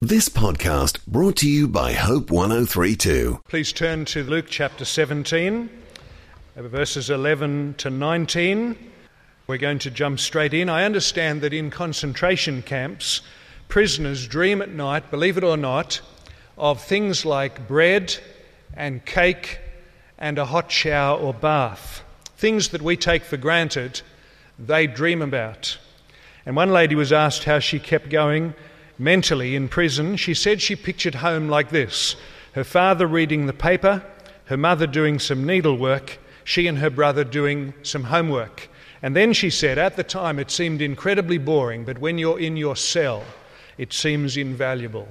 This podcast brought to you by Hope 103.2. Please turn to Luke chapter 17, verses 11 to 19. We're going to jump straight in. I understand that in concentration camps, prisoners dream at night, believe it or not, of things like bread and cake and a hot shower or bath. Things that we take for granted, they dream about. And one lady was asked how she kept going mentally in prison. She said she pictured home like this: her father reading the paper, her mother doing some needlework, she and her brother doing some homework. And then she said, at the time it seemed incredibly boring, but when you're in your cell, it seems invaluable.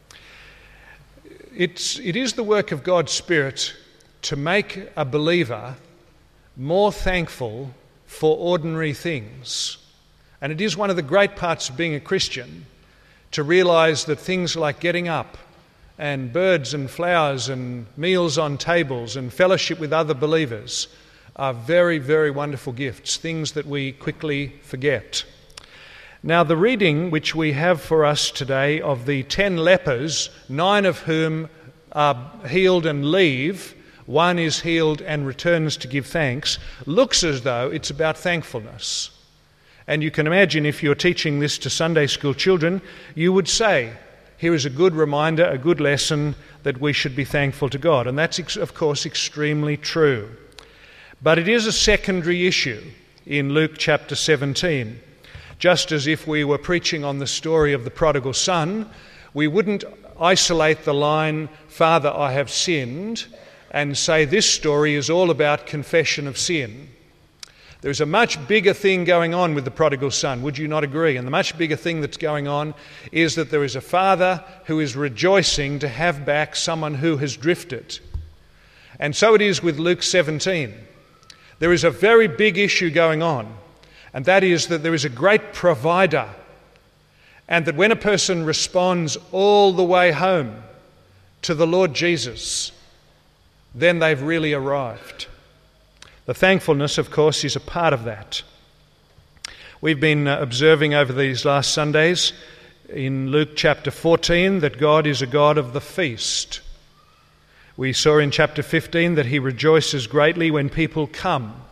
It is the work of God's Spirit to make a believer more thankful for ordinary things. And it is one of the great parts of being a Christian to realise that things like getting up and birds and flowers and meals on tables and fellowship with other believers are very, very wonderful gifts, things that we quickly forget. Now, the reading which we have for us today of the 10 lepers, 9 of whom are healed and leave, 1 is healed and returns to give thanks, looks as though it's about thankfulness. And you can imagine if you're teaching this to Sunday school children, you would say, here is a good reminder, a good lesson that we should be thankful to God. And that's, of course, extremely true. But it is a secondary issue in Luke chapter 17. Just as if we were preaching on the story of the prodigal son, we wouldn't isolate the line, "Father, I have sinned," and say this story is all about confession of sin. There's a much bigger thing going on with the prodigal son, would you not agree? And the much bigger thing that's going on is that there is a father who is rejoicing to have back someone who has drifted. And so it is with Luke 17. There is a very big issue going on, and that is that there is a great provider, and that when a person responds all the way home to the Lord Jesus, then they've really arrived. The thankfulness, of course, is a part of that. We've been observing over these last Sundays in Luke chapter 14 that God is a God of the feast. We saw in chapter 15 that he rejoices greatly when people come.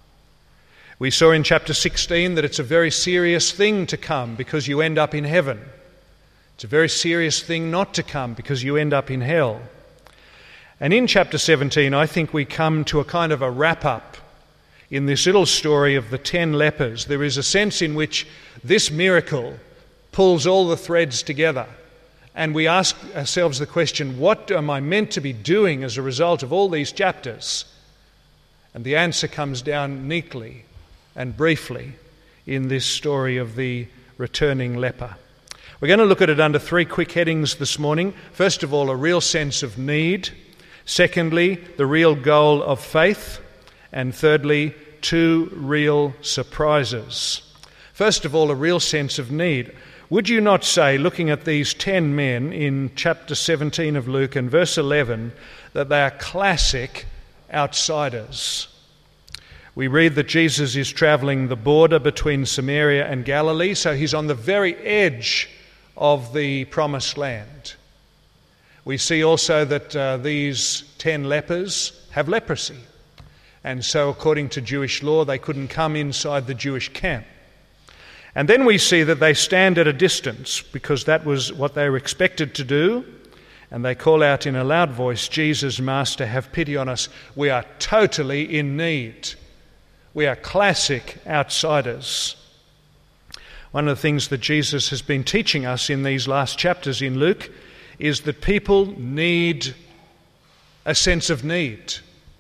We saw in chapter 16 that it's a very serious thing to come because you end up in heaven. It's a very serious thing not to come because you end up in hell. And in chapter 17, I think we come to a kind of a wrap-up in this little story of the 10 lepers. There is a sense in which this miracle pulls all the threads together. And we ask ourselves the question, what am I meant to be doing as a result of all these chapters? And the answer comes down neatly and briefly in this story of the returning leper. We're going to look at it under 3 quick headings this morning. First of all, a real sense of need. Secondly, the real goal of faith. And thirdly, 2 real surprises. First of all, a real sense of need. Would you not say, looking at these 10 men in chapter 17 of Luke and verse 11, that they are classic outsiders? We read that Jesus is travelling the border between Samaria and Galilee, so he's on the very edge of the promised land. We see also that these 10 lepers have leprosy. And so according to Jewish law, they couldn't come inside the Jewish camp. And then we see that they stand at a distance because that was what they were expected to do. And they call out in a loud voice, "Jesus, Master, have pity on us. We are totally in need." We are classic outsiders. One of the things that Jesus has been teaching us in these last chapters in Luke is that people need a sense of need.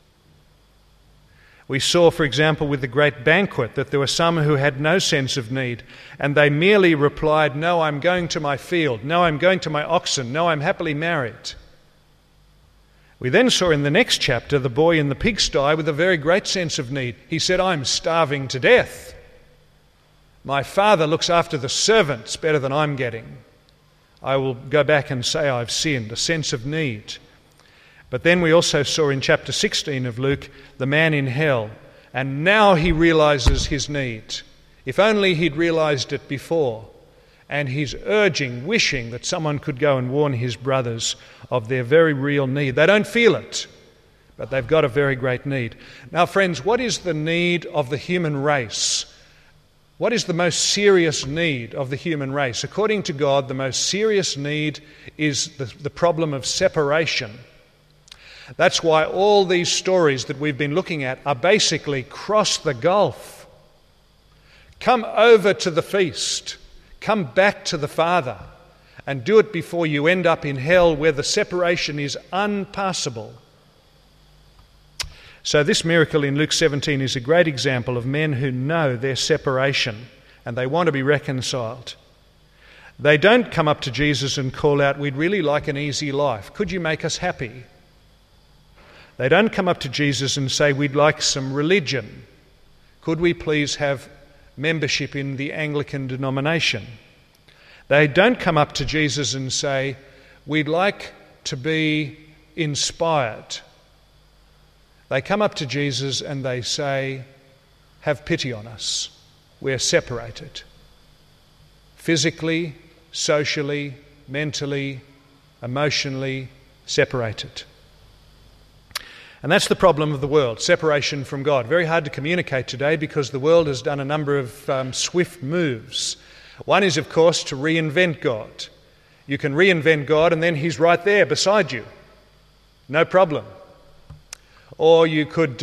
We saw, for example, with the great banquet that there were some who had no sense of need, and they merely replied, "No, I'm going to my field. No, I'm going to my oxen. No, I'm happily married." We then saw in the next chapter the boy in the pigsty with a very great sense of need. He said, "I'm starving to death. My father looks after the servants better than I'm getting. I will go back and say I've sinned," a sense of need. But then we also saw in chapter 16 of Luke the man in hell, and now he realises his need. If only he'd realised it before. And he's urging, wishing that someone could go and warn his brothers of their very real need. They don't feel it, but they've got a very great need. Now, friends, what is the need of the human race? What is the most serious need of the human race? According to God, the most serious need is the problem of separation. That's why all these stories that we've been looking at are basically cross the gulf. Come over to the feast. Come back to the Father. And do it before you end up in hell where the separation is unpassable. So this miracle in Luke 17 is a great example of men who know their separation and they want to be reconciled. They don't come up to Jesus and call out, "We'd really like an easy life. Could you make us happy?" They don't come up to Jesus and say, "We'd like some religion. Could we please have membership in the Anglican denomination?" They don't come up to Jesus and say, "We'd like to be inspired." They come up to Jesus and they say, "Have pity on us. We're separated. Physically, socially, mentally, emotionally separated." And that's the problem of the world, separation from God. Very hard to communicate today because the world has done a number of swift moves. One is, of course, to reinvent God. You can reinvent God and then he's right there beside you. No problem. Or you could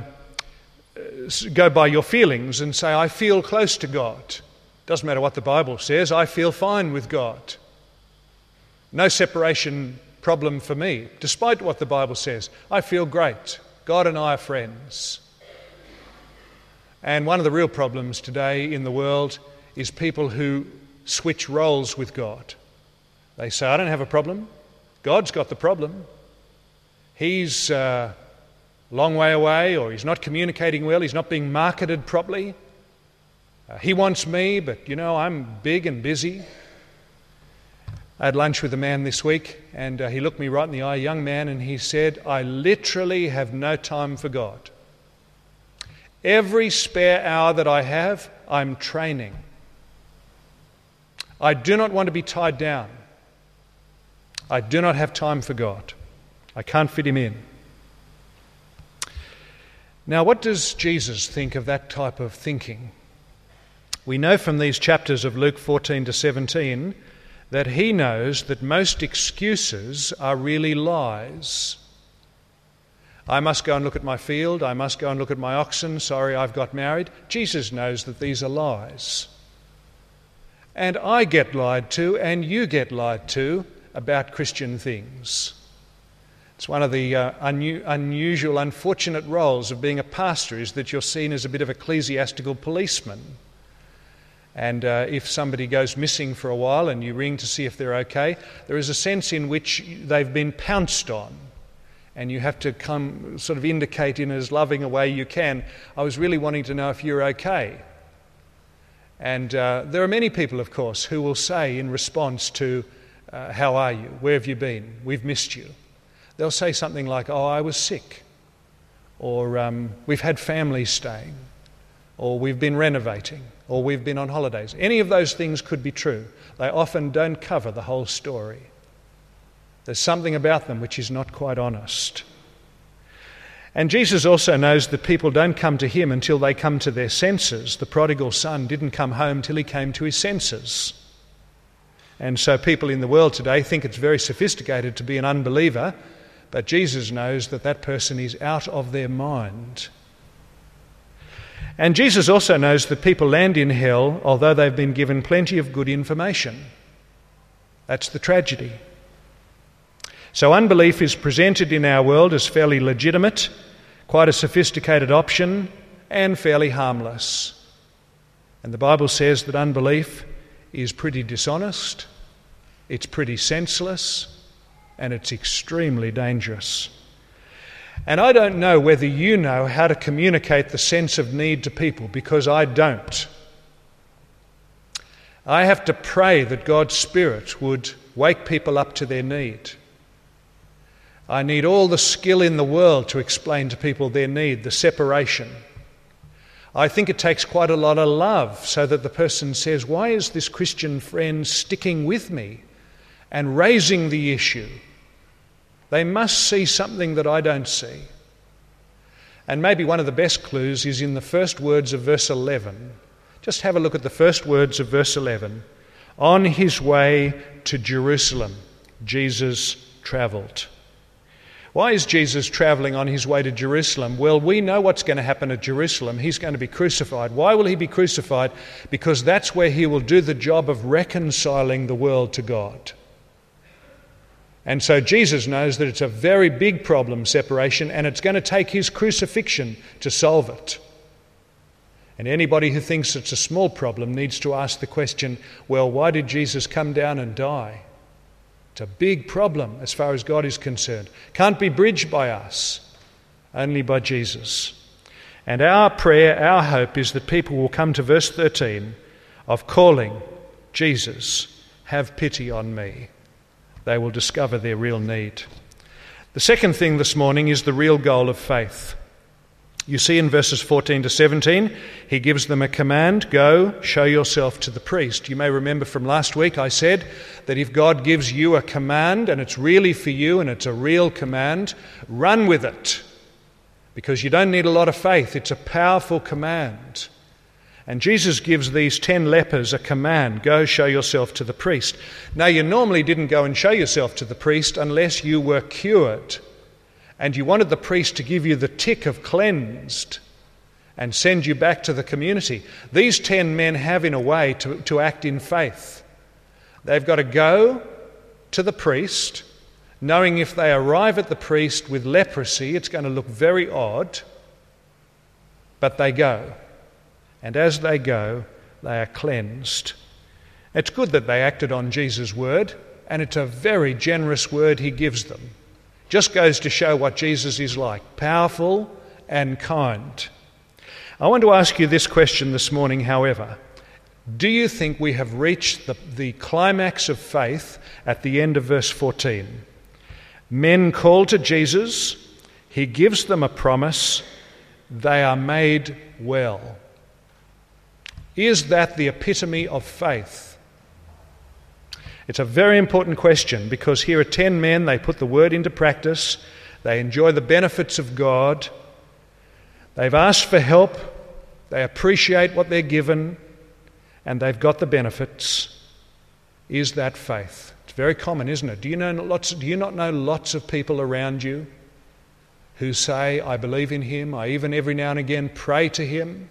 go by your feelings and say, "I feel close to God." Doesn't matter what the Bible says, I feel fine with God. No separation problem for me, despite what the Bible says. I feel great. God and I are friends. And one of the real problems today in the world is people who switch roles with God. They say, "I don't have a problem. God's got the problem. He's long way away, or he's not communicating well, he's not being marketed properly. He wants me, but I'm big and busy." I had lunch with a man this week and he looked me right in the eye, a young man, and he said, "I literally have no time for God. Every spare hour that I have, I'm training. I do not want to be tied down. I do not have time for God. I can't fit him in." Now, what does Jesus think of that type of thinking? We know from these chapters of Luke 14 to 17 that he knows that most excuses are really lies. I must go and look at my field. I must go and look at my oxen. Sorry, I've got married. Jesus knows that these are lies. And I get lied to, and you get lied to about Christian things. It's one of the unusual, unfortunate roles of being a pastor is that you're seen as a bit of ecclesiastical policeman. And if somebody goes missing for a while and you ring to see if they're okay, there is a sense in which they've been pounced on. And you have to come sort of indicate in as loving a way you can, "I was really wanting to know if you're okay." And there are many people, of course, who will say in response to, "How are you? Where have you been? We've missed you." They'll say something like, "Oh, I was sick," or "We've had family staying," or "We've been renovating," or "We've been on holidays." Any of those things could be true. They often don't cover the whole story. There's something about them which is not quite honest. And Jesus also knows that people don't come to him until they come to their senses. The prodigal son didn't come home till he came to his senses. And so people in the world today think it's very sophisticated to be an unbeliever, but Jesus knows that that person is out of their mind. And Jesus also knows that people land in hell although they've been given plenty of good information. That's the tragedy. So unbelief is presented in our world as fairly legitimate, quite a sophisticated option, and fairly harmless. And the Bible says that unbelief is pretty dishonest, it's pretty senseless, and it's extremely dangerous. And I don't know whether you know how to communicate the sense of need to people, because I don't. I have to pray that God's Spirit would wake people up to their need. I need all the skill in the world to explain to people their need, the separation. I think it takes quite a lot of love so that the person says, why is this Christian friend sticking with me and raising the issue? They must see something that I don't see. And maybe one of the best clues is in the first words of verse 11. Just have a look at the first words of verse 11. On his way to Jerusalem, Jesus travelled. Why is Jesus travelling on his way to Jerusalem? Well, we know what's going to happen at Jerusalem. He's going to be crucified. Why will he be crucified? Because that's where he will do the job of reconciling the world to God. And so Jesus knows that it's a very big problem, separation, and it's going to take his crucifixion to solve it. And anybody who thinks it's a small problem needs to ask the question, well, why did Jesus come down and die? It's a big problem as far as God is concerned. Can't be bridged by us, only by Jesus. And our prayer, our hope is that people will come to verse 13 of calling, Jesus, have pity on me. They will discover their real need. The second thing this morning is the real goal of faith. You see in verses 14 to 17, he gives them a command, go, show yourself to the priest. You may remember from last week I said that if God gives you a command and it's really for you and it's a real command, run with it. Because you don't need a lot of faith, it's a powerful command. And Jesus gives these 10 lepers a command, go show yourself to the priest. Now you normally didn't go and show yourself to the priest unless you were cured. And you wanted the priest to give you the tick of cleansed and send you back to the community. These 10 men have, in a way, to act in faith. They've got to go to the priest, knowing if they arrive at the priest with leprosy, it's going to look very odd, but they go. And as they go, they are cleansed. It's good that they acted on Jesus' word, and it's a very generous word he gives them. Just goes to show what Jesus is like, powerful and kind. I want to ask you this question this morning, however. Do you think we have reached the climax of faith at the end of verse 14? Men call to Jesus, he gives them a promise, they are made well. Is that the epitome of faith? It's a very important question because here are 10 men, they put the word into practice, they enjoy the benefits of God, they've asked for help, they appreciate what they're given, and they've got the benefits. Is that faith? It's very common, isn't it? Do you not know lots of people around you who say, I believe in him, I even every now and again pray to him,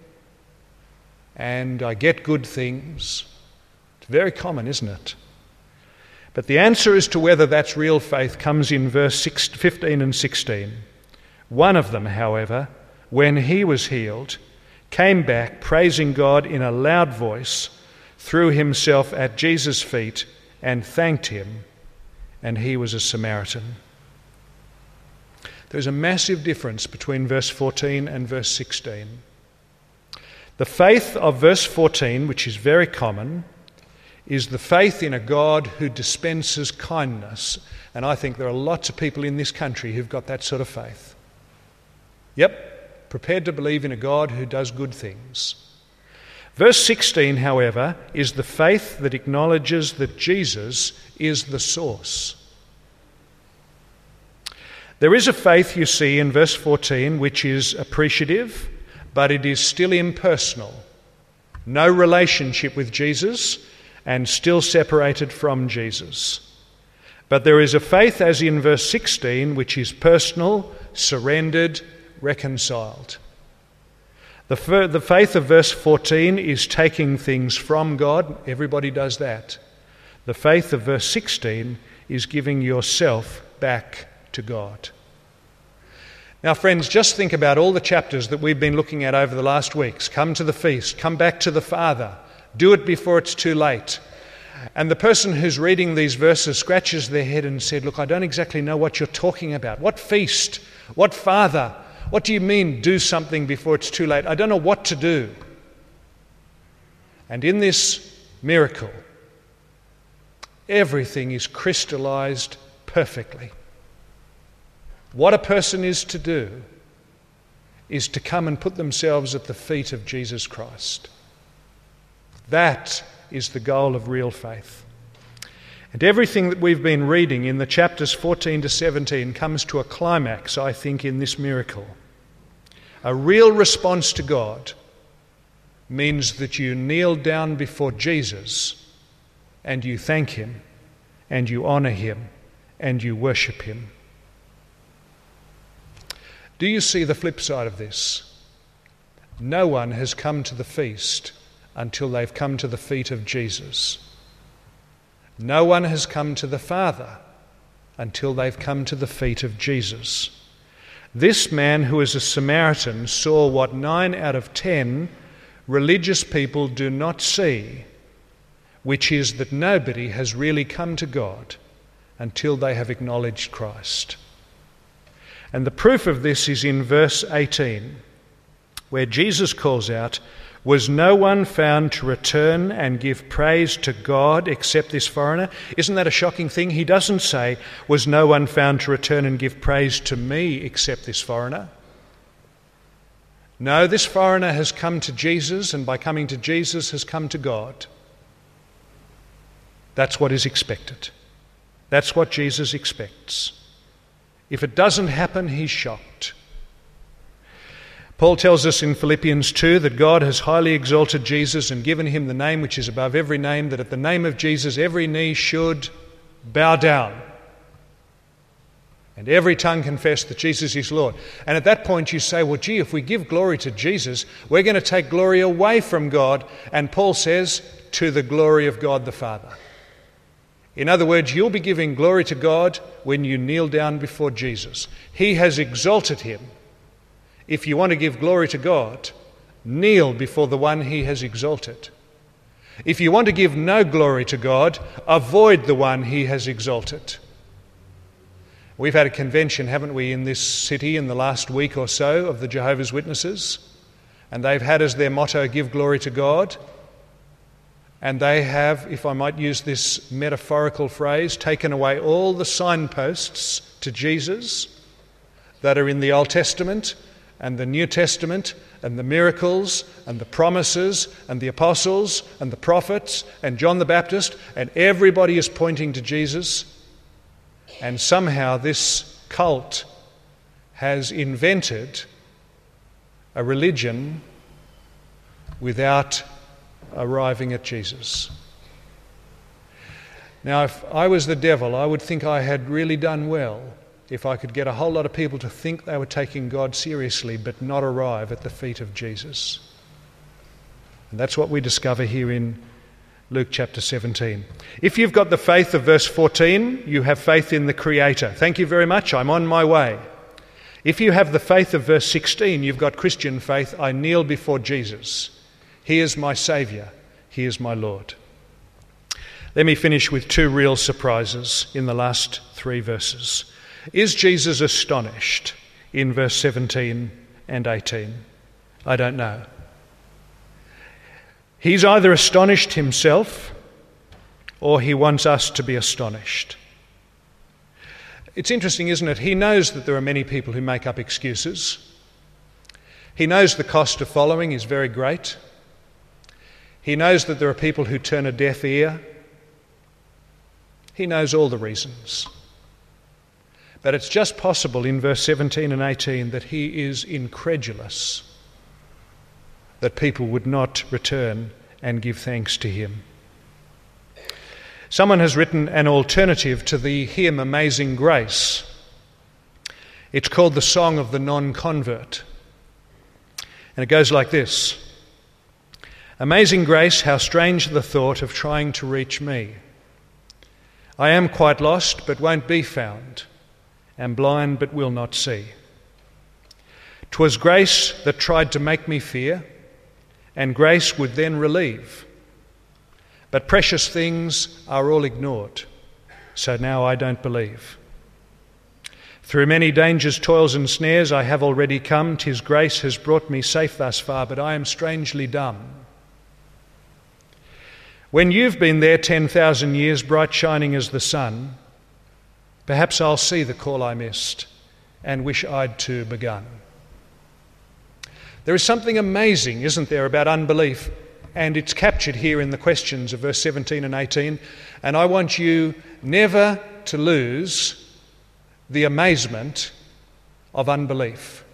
and I get good things? It's very common, isn't it? But the answer as to whether that's real faith comes in verse 15 and 16. One of them, however, when he was healed, came back praising God in a loud voice, threw himself at Jesus' feet and thanked him, and he was a Samaritan. There's a massive difference between verse 14 and verse 16. The faith of verse 14, which is very common, is the faith in a God who dispenses kindness. And I think there are lots of people in this country who've got that sort of faith. Yep, prepared to believe in a God who does good things. Verse 16, however, is the faith that acknowledges that Jesus is the source. There is a faith, you see, in verse 14, which is appreciative, but it is still impersonal. No relationship with Jesus, and still separated from Jesus. But there is a faith, as in verse 16, which is personal, surrendered, reconciled. The faith of verse 14 is taking things from God. Everybody does that. The faith of verse 16 is giving yourself back to God. Now, friends, just think about all the chapters that we've been looking at over the last weeks. Come to the feast, come back to the Father, do it before it's too late. And the person who's reading these verses scratches their head and said, look, I don't exactly know what you're talking about. What feast? What Father? What do you mean, do something before it's too late? I don't know what to do. And in this miracle, everything is crystallized perfectly. What a person is to do is to come and put themselves at the feet of Jesus Christ. That is the goal of real faith. And everything that we've been reading in the chapters 14 to 17 comes to a climax, I think, in this miracle. A real response to God means that you kneel down before Jesus and you thank him and you honour him and you worship him. Do you see the flip side of this? No one has come to the feast until they've come to the feet of Jesus. No one has come to the Father until they've come to the feet of Jesus. This man, who is a Samaritan, saw what 9 out of 10 religious people do not see, which is that nobody has really come to God until they have acknowledged Christ. And the proof of this is in verse 18, where Jesus calls out, "Was no one found to return and give praise to God except this foreigner?" Isn't that a shocking thing? He doesn't say, "Was no one found to return and give praise to me except this foreigner?" No, this foreigner has come to Jesus, and by coming to Jesus has come to God. That's what is expected. That's what Jesus expects. If it doesn't happen, he's shocked. Paul tells us in Philippians 2 that God has highly exalted Jesus and given him the name which is above every name, that at the name of Jesus every knee should bow down and every tongue confess that Jesus is Lord. And at that point you say, well, gee, if we give glory to Jesus, we're going to take glory away from God. And Paul says, to the glory of God the Father. In other words, you'll be giving glory to God when you kneel down before Jesus. He has exalted him. If you want to give glory to God, kneel before the one he has exalted. If you want to give no glory to God, avoid the one he has exalted. We've had a convention, haven't we, in this city in the last week or so of the Jehovah's Witnesses, and they've had as their motto, give glory to God. And they have, if I might use this metaphorical phrase, taken away all the signposts to Jesus that are in the Old Testament and the New Testament and the miracles and the promises and the apostles and the prophets and John the Baptist, and everybody is pointing to Jesus. And somehow this cult has invented a religion without arriving at Jesus. Now, if I was the devil, I would think I had really done well if I could get a whole lot of people to think they were taking God seriously but not arrive at the feet of Jesus. And that's what we discover here in Luke chapter 17. If you've got the faith of verse 14, you have faith in the Creator. Thank you very much, I'm on my way. If you have the faith of verse 16, you've got Christian faith. I kneel before Jesus. He is my Saviour. He is my Lord. Let me finish with 2 real surprises in the last 3 verses. Is Jesus astonished in verse 17 and 18? I don't know. He's either astonished himself or he wants us to be astonished. It's interesting, isn't it? He knows that there are many people who make up excuses. He knows the cost of following is very great. He knows that there are people who turn a deaf ear. He knows all the reasons. But it's just possible in verse 17 and 18 that he is incredulous that people would not return and give thanks to him. Someone has written an alternative to the hymn Amazing Grace. It's called the Song of the Non-Convert. And it goes like this. Amazing grace, how strange the thought of trying to reach me. I am quite lost, but won't be found, am blind, but will not see. 'Twas grace that tried to make me fear, and grace would then relieve. But precious things are all ignored, so now I don't believe. Through many dangers, toils and snares I have already come. 'Tis grace has brought me safe thus far, but I am strangely dumb. When you've been there 10,000 years, bright shining as the sun, perhaps I'll see the call I missed and wish I'd too begun. There is something amazing, isn't there, about unbelief? And it's captured here in the questions of verse 17 and 18. And I want you never to lose the amazement of unbelief.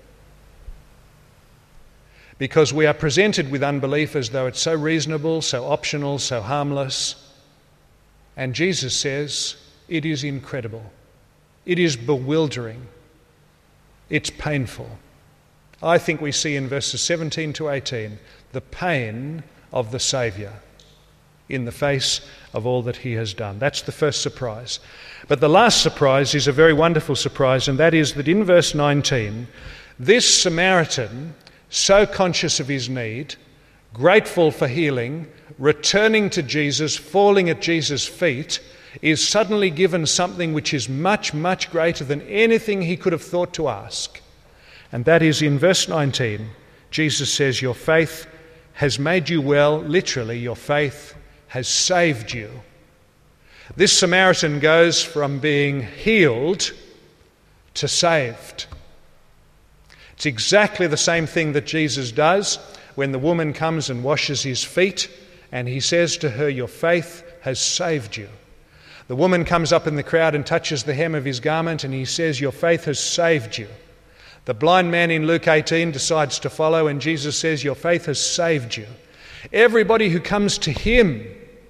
Because we are presented with unbelief as though it's so reasonable, so optional, so harmless. And Jesus says it is incredible. It is bewildering. It's painful. I think we see in verses 17 to 18 the pain of the Saviour in the face of all that he has done. That's the first surprise. But the last surprise is a very wonderful surprise, and that is that in verse 19, this Samaritan, so conscious of his need, grateful for healing, returning to Jesus, falling at Jesus' feet, is suddenly given something which is much, much greater than anything he could have thought to ask. And that is in verse 19, Jesus says, your faith has made you well. Literally, your faith has saved you. This Samaritan goes from being healed to saved. It's exactly the same thing that Jesus does when the woman comes and washes his feet, and he says to her, your faith has saved you. The woman comes up in the crowd and touches the hem of his garment, and he says, your faith has saved you. The blind man in Luke 18 decides to follow, and Jesus says, your faith has saved you. Everybody who comes to him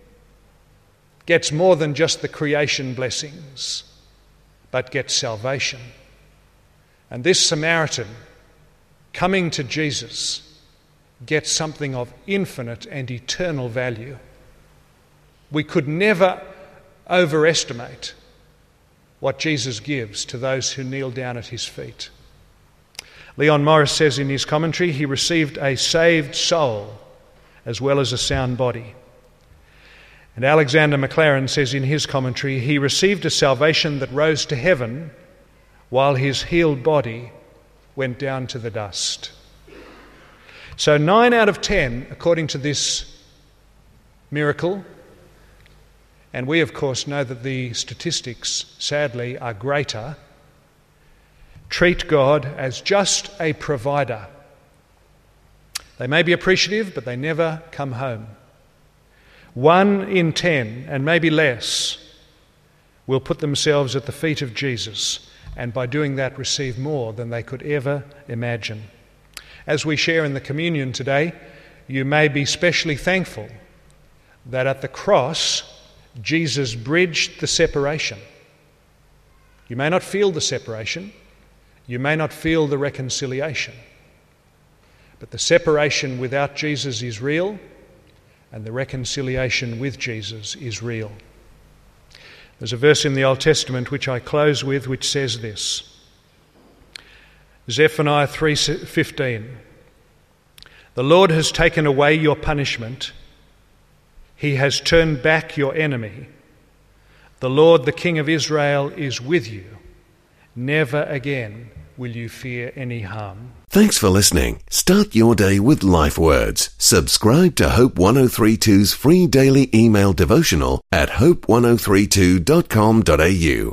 gets more than just the creation blessings, but gets salvation. And this Samaritan, coming to Jesus, gets something of infinite and eternal value. We could never overestimate what Jesus gives to those who kneel down at his feet. Leon Morris says in his commentary, he received a saved soul as well as a sound body. And Alexander McLaren says in his commentary, he received a salvation that rose to heaven while his healed body went down to the dust. So 9 out of 10, according to this miracle, and we of course know that the statistics, sadly, are greater, treat God as just a provider. They may be appreciative, but they never come home. 1 in 10, and maybe less, will put themselves at the feet of Jesus, and by doing that receive more than they could ever imagine. As we share in the communion today, you may be specially thankful that at the cross, Jesus bridged the separation. You may not feel the separation, you may not feel the reconciliation, but the separation without Jesus is real, and the reconciliation with Jesus is real. There's a verse in the Old Testament which I close with, which says this. Zephaniah 3:15. The Lord has taken away your punishment. He has turned back your enemy. The Lord, the King of Israel, is with you. Never again will you fear any harm. Thanks for listening. Start your day with Life Words. Subscribe to Hope 1032's free daily email devotional at hope1032.com.au.